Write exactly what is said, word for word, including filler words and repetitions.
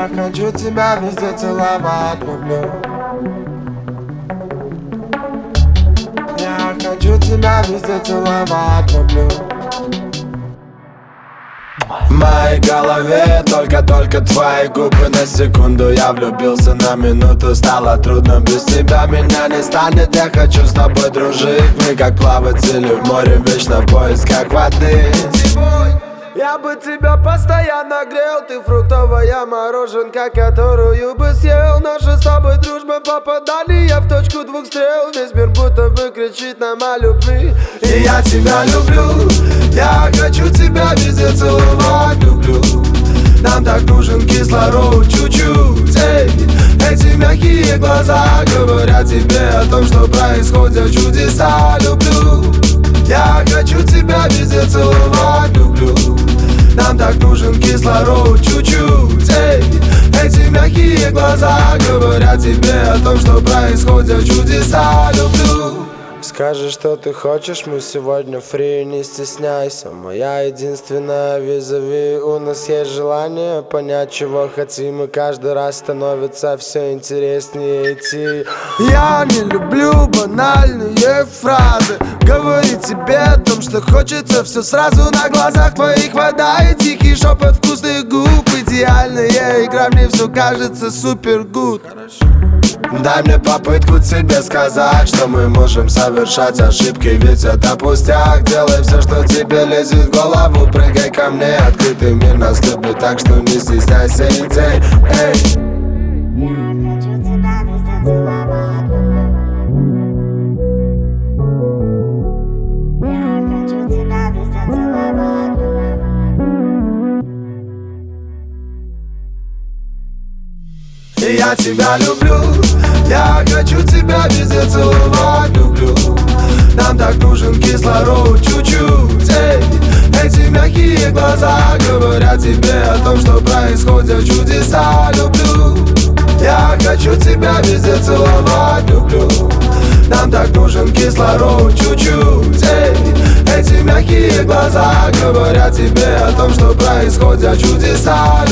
хочу тебя везде целовать, люблю. Я хочу тебя везде целовать, люблю. В моей голове только-только твои губы. На секунду я влюбился, на минуту стало трудно. Без тебя меня не станет, я хочу с тобой дружить. Мы как плаватели в море, вечно в поисках воды. Я бы тебя постоянно грел, ты фруктовая мороженка, которую бы съел. Наша с тобой дружба попадание в точку двух стрел. Весь мир будто бы кричит нам о любви. И я тебя люблю, я хочу тебя везде целовать, люблю. Нам так нужен кислород чуть-чуть. Эй, эти мягкие глаза говорят тебе о том, что происходят чудеса, люблю. Я хочу тебя везде целовать, люблю. Нам так нужен кислород чуть-чуть. Эй, эти мягкие глаза говорят тебе о том, что происходят чудеса, люблю. Скажи, что ты хочешь, мы сегодня фри, не стесняйся. Моя единственная визави. У нас есть желание понять, чего хотим, и каждый раз становится все интереснее идти. Я не люблю банальные фразы, говорить тебе о том, что хочется все сразу. На глазах твоих вода и тихий шепот вкусных губ. Идеальная игра, мне все кажется супер гуд. Дай мне попытку тебе сказать, что мы можем совершать ошибки, ведь это пустяк. Делай все, что тебе лезет в голову, прыгай ко мне, открытый мир нас любит, так что не стесняйся идей. Эй. И я тебя люблю, я хочу тебя везде целовать, люблю. Нам так нужен кислород чуть-чуть. Эй, эти мягкие глаза говорят тебе о том, что происходят чудеса, люблю. Я хочу тебя везде целовать, люблю. Нам так нужен кислород чуть-чуть. Эй, эти мягкие глаза говорят тебе о том, что происходят чудеса.